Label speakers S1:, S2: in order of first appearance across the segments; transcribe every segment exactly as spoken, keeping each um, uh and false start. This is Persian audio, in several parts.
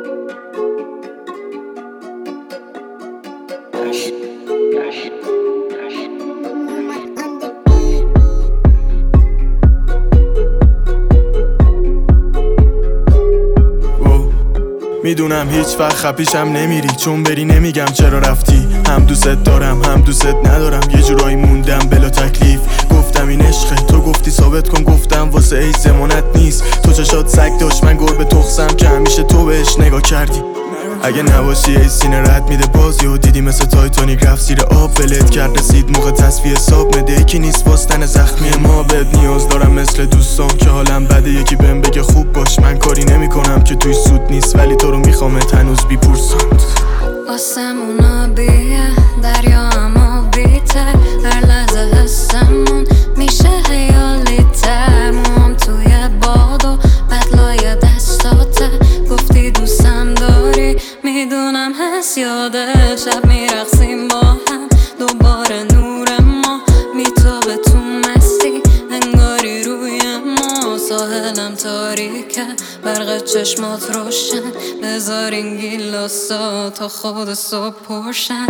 S1: میدونم هیچ وقت خپیشم نمیری، چون بری نمیگم چرا رفتی. هم دوست دارم هم دوست ندارم، یه جورایی موندم بلا تکلیف. گفتم این عشقه، تو گفتی ثابت کن، گفتم واسه هیچ زمانت نیست. تو چشات سگ داشت، من گربه تخسم که همیشه تو بهش نگاه کردی. اگه نباشی ای سینه رد میده بازی و دیدی مثل تایتانیک رفت زیر آب. ولت کرد رسید موقع تصفیه حساب، مده یکی نیست واسطن زخمی ما. بهت نیاز دارم مثل دوستام که حالم بده، یکی بهم بگه خوب باش. من کاری نمی کنم که توی سود نیست، ولی تو رو میخوامت هنوز بیپرسند.
S2: آسمون آبیه، دریا اما بیتر، هر لحظه حسمون میشه خیالی تر. موام توی باد و بدلای دستاته، گفتی دوستم داری، میدونم هست یاده. شب میرقصیم با هم، دوباره نور ما میتابه تو مستی، انگاری روی ما. ساحلم تاریکه، برق چشمات روشن، بذار این گیلاسا تا خود صبح پرشن.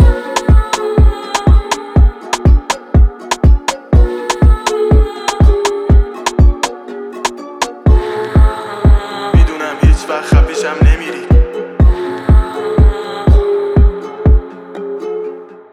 S1: میدونم هیچ وقت خپیشم نمیری،